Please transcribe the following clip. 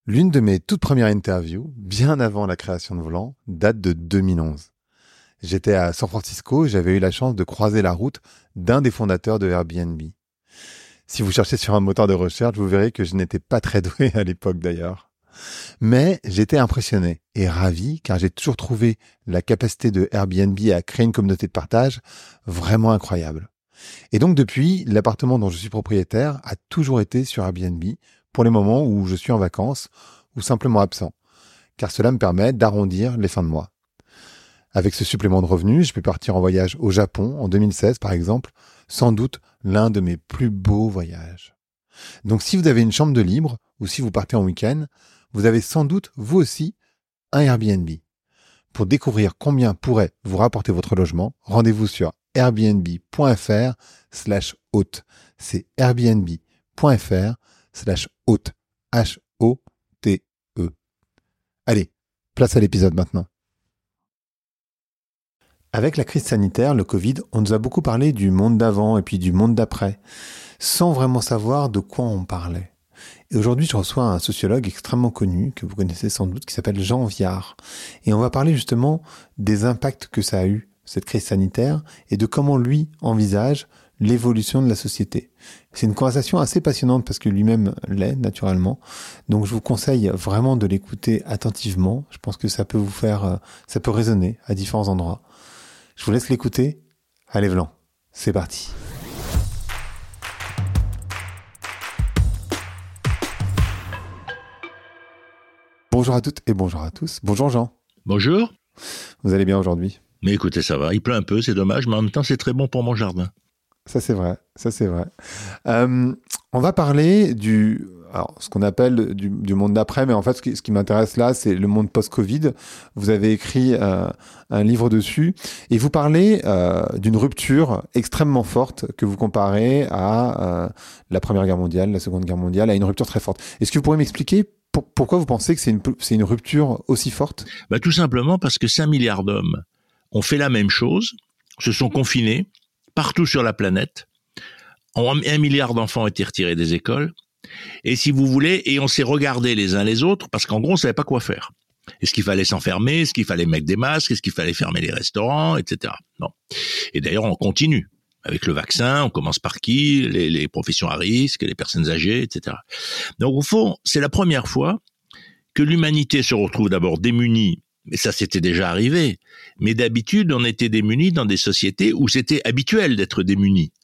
L'une de mes toutes premières interviews, bien avant la création de Volant, date de 2011. J'étais à San Francisco et j'avais eu la chance de croiser la route d'un des fondateurs de Airbnb. Si vous cherchez sur un moteur de recherche, vous verrez que je n'étais pas très doué à l'époque d'ailleurs. Mais j'étais impressionné et ravi car j'ai toujours trouvé la capacité de Airbnb à créer une communauté de partage vraiment incroyable. Et donc depuis, l'appartement dont je suis propriétaire a toujours été sur Airbnb pour les moments où je suis en vacances ou simplement absent, car cela me permet d'arrondir les fins de mois. Avec ce supplément de revenus, je peux partir en voyage au Japon en 2016 par exemple, sans doute l'un de mes plus beaux voyages. Donc si vous avez une chambre de libre ou si vous partez en week-end, vous avez sans doute vous aussi un Airbnb. Pour découvrir combien pourrait vous rapporter votre logement, rendez-vous sur airbnb.fr/hôte. C'est airbnb.fr/hôte. H-O-T-E. Allez, place à l'épisode maintenant. Avec la crise sanitaire, le Covid, on nous a beaucoup parlé du monde d'avant et puis du monde d'après, sans vraiment savoir de quoi on parlait. Et aujourd'hui, je reçois un sociologue extrêmement connu, que vous connaissez sans doute, qui s'appelle Jean Viard. Et on va parler justement des impacts que ça a eu, cette crise sanitaire, et de comment lui envisage l'évolution de la société. C'est une conversation assez passionnante parce que lui-même l'est, naturellement. Donc je vous conseille vraiment de l'écouter attentivement. Je pense que ça peut ça peut résonner à différents endroits. Je vous laisse l'écouter. Allez, Vlan, c'est parti. Bonjour à toutes et bonjour à tous. Bonjour Jean. Bonjour. Vous allez bien aujourd'hui ? Mais écoutez, ça va. Il pleut un peu, c'est dommage, mais en même temps, c'est très bon pour mon jardin. Ça c'est vrai. On va parler ce qu'on appelle du monde d'après, mais en fait, ce qui m'intéresse là, c'est le monde post-Covid. Vous avez écrit un livre dessus et vous parlez d'une rupture extrêmement forte que vous comparez à la Première Guerre mondiale, la Seconde Guerre mondiale, à une rupture très forte. Est-ce que vous pourriez m'expliquer pourquoi vous pensez que c'est une rupture aussi forte ? Tout simplement parce que 5 milliards d'hommes ont fait la même chose, se sont confinés partout sur la planète. 1 milliard d'enfants ont été retirés des écoles. Et si vous voulez, et on s'est regardés les uns les autres, parce qu'en gros, on savait pas quoi faire. Est-ce qu'il fallait s'enfermer? Est-ce qu'il fallait mettre des masques? Est-ce qu'il fallait fermer les restaurants? Etc. Non. Et d'ailleurs, on continue. Avec le vaccin, on commence par qui? Les professions à risque, les personnes âgées, etc. Donc, au fond, c'est la première fois que l'humanité se retrouve d'abord démunie. Mais ça, c'était déjà arrivé. Mais d'habitude, on était démunis dans des sociétés où c'était habituel d'être démunis.